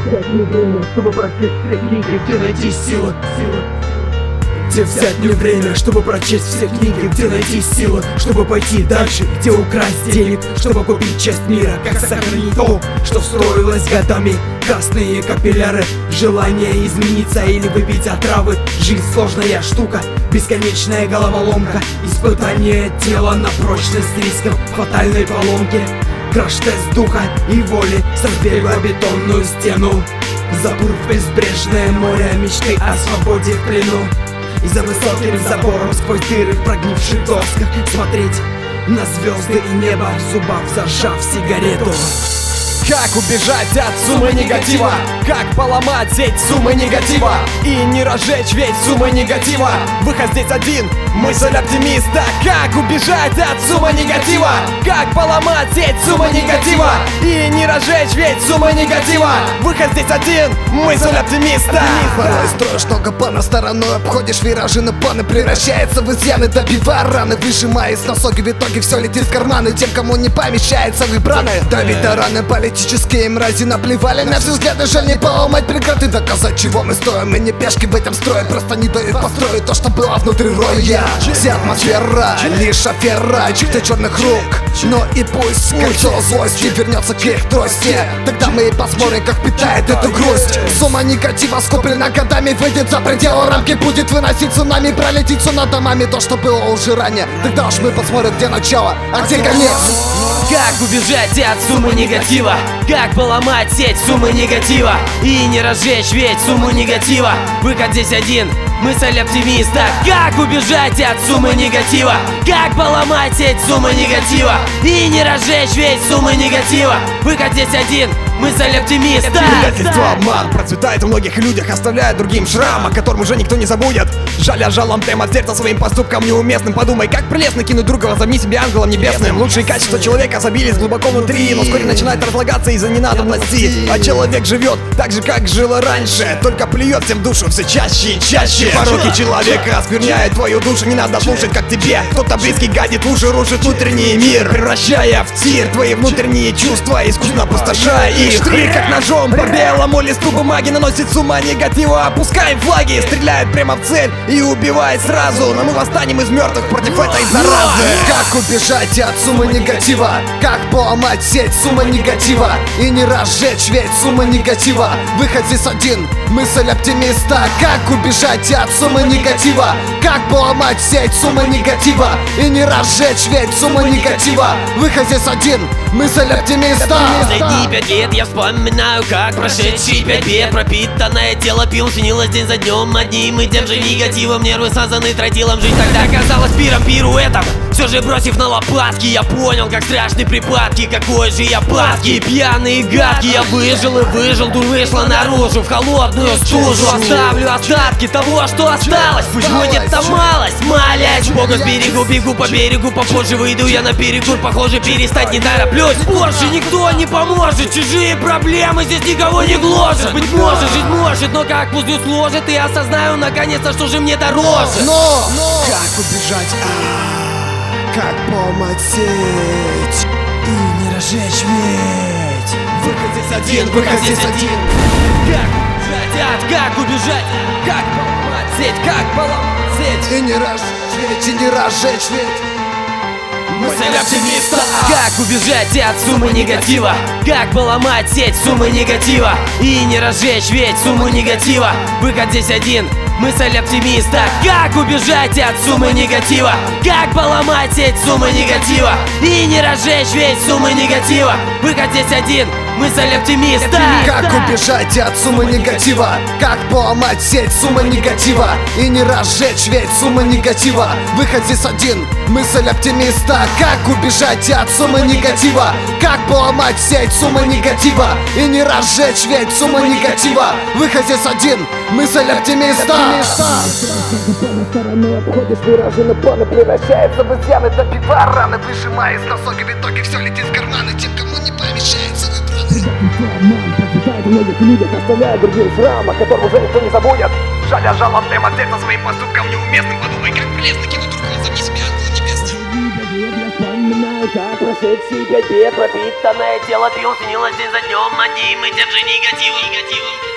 взять мне время, чтобы прочесть все книги, где найти силы. Где взять мне время, чтобы прочесть все книги, где найти силы, чтобы пойти дальше, где украсть денег, чтобы купить часть мира, как сохранить то, что строилось годами. Красные капилляры, желание измениться или выпить отравы. Жизнь сложная штука, бесконечная головоломка, испытание тела на прочность рисков фатальной поломки. Краш-тест духа и воли с разбега бетонную стену. Забур в безбрежное море мечты о свободе в плену. И за высоким забором сквозь дыры в прогнивших досках смотреть на звезды и небо, в зубах зажав сигарету. Как убежать от суммы негатива? Как поломать сеть суммы негатива? И не разжечь ведь суммы негатива? Выход здесь один, мысль оптимиста. Как убежать от суммы негатива? Как поломать сеть суммы негатива? И не разжечь ведь суммы негатива? Выход здесь один, мысль оптимиста. Порой строишь много планов, стороной обходишь виражи, но планы превращаются в изъяны, добивая раны, выжимая из носоги, в итоге все летит в карманы тем, кому не помещается выбраны. Да ветераны политические мрази наплевали на все взгляды, жаль не поломать преграды, доказать чего мы стоим. Мы не пешки в этом строе, просто не дают построить то, что было внутри роя. Вся атмосфера, лишь афера, чьих-то черных рук. Но и пусть кольцо злости вернется к их трости, тогда мы и посмотрим, как питает эту грусть. Сумма негатива скоплена годами, выйдет за пределы рамки, будет выносить цунами, пролетит все над домами, то, что было уже ранее. Тогда уж мы посмотрим, где начало, а где конец. Как убежать от суммы негатива? Как поломать сеть суммы негатива? И не разжечь ведь сумму негатива? Выход здесь один, мысль оптимиста. Как убежать от суммы негатива? Как поломать сеть суммы негатива? И не разжечь ведь суммы негатива? Выход здесь один, мысль оптимиста. Предательство, обман процветает в многих людях, оставляя другим шрам, о котором уже никто не забудет. Жаль, я жалом прямо от сердца своим поступкам неуместным. Подумай, как прелестно кинуть друга, возомни себя ангелом небесным. Лучшие качества человека забились глубоко внутри, но вскоре начинает разлагаться из-за ненадобности. А человек живет так же, как жил раньше, только плюет всем в душу все чаще и чаще. Пороки человека оскверняют твою душу, не надо слушать, как тебе кто-то близкий гадит в уши, рушит внутренний мир, превращая в тир твои внутренние чувства, искусно опустошая их. Штрих как ножом по белому листу бумаги наносит сумма негатива. Опускаем флаги, стреляют прямо в цель и убивает сразу. Но мы восстанем из мертвых против этой заразы. Как убежать от суммы негатива? Как поломать сеть суммы негатива? И не разжечь ведь суммы негатива? Выход здесь один, мысль оптимиста. Как убежать от суммы негатива? Как поломать сеть суммы негатива? И не разжечь ведь суммы негатива? Выход здесь один, мысль оптимиста. Последние 5 лет я вспоминаю, как прошедшие 5 лет пропитанное тело пил, снилось день за днем одним и тем же негативом. Нервы смазаны тротилом, жизнь тогда казалась пируэтом. Все же бросив на лопатки, я понял, как страшны припадки. Какой же я падкий, пьяный и гадкий. Я выжил и выжил, дурь вышла наружу, в холодную стужу. Оставлю остатки того, что осталось, пусть будет там малость, молясь Богу с берегу, бегу по берегу, попозже выйду я на перекур. Похоже, перестать не тороплюсь, больше никто не поможет. Чужие проблемы здесь никого не гложет. Быть может, жить может, но как пузырь сложит, и осознаю наконец-то, что же мне дороже. Но как убежать? Как поломать сеть и не разжечь ведь? Выход здесь один, выход здесь один. Как убежать? Как поломать сеть? Как поломать сеть? И не разжечь ведь, и не разжечь ведь. Мысль оптимиста. Как убежать от суммы негатива? Как поломать сеть суммы негатива? И не разжечь ведь сумму негатива? Выход здесь один, мысль оптимиста. Как убежать от суммы негатива? Как поломать сеть суммы негатива? И не разжечь ведь суммы негатива? Выход здесь один, мысль оптимиста. Как убежать от суммы негатива? Как поломать сеть суммы негатива? И не разжечь ведь суммы негатива? Выход здесь один, мысль оптимиста. Как убежать от суммы негатива? Как поломать сеть суммы негатива? И не разжечь ведь суммы негатива? Выход здесь один, мысль оптимиста. Стороной обходишь виражи, но планы превращаются в изъяны, добивая раны, выжимая из носоги, в итоге все летит в карманы тем, кому не помещается выбраны. Обман процветает в многих людях, оставляя другим шрам, о котором уже никто не забудет. Жаль, я жалом прямо от сердца своим поступкам неуместным. Подумай, как прелестно кинуть друга, возомни себя ангелом небесным. Я вспоминаю, как прошедший 5 бед, пропитанное Тело пил, снилось день за днем, одним и тем же негативом.